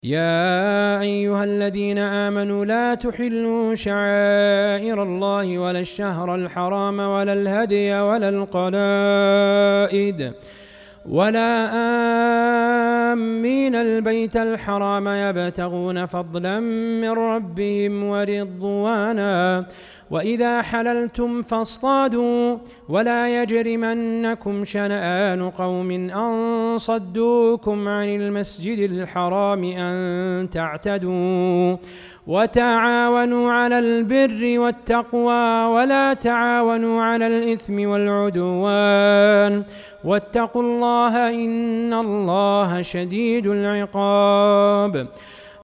يا أيها الذين آمنوا لا تحلوا شعائر الله ولا الشهر الحرام ولا الهدي ولا القلائد ولا آمين البيت الحرام يبتغون فضلا من ربهم ورضوانا وإذا حللتم فاصطادوا ولا يجرمنكم شنآن قوم أن صدوكم عن المسجد الحرام أن تعتدوا وتعاونوا على البر والتقوى ولا تعاونوا على الإثم والعدوان واتقوا الله إن الله شديد العقاب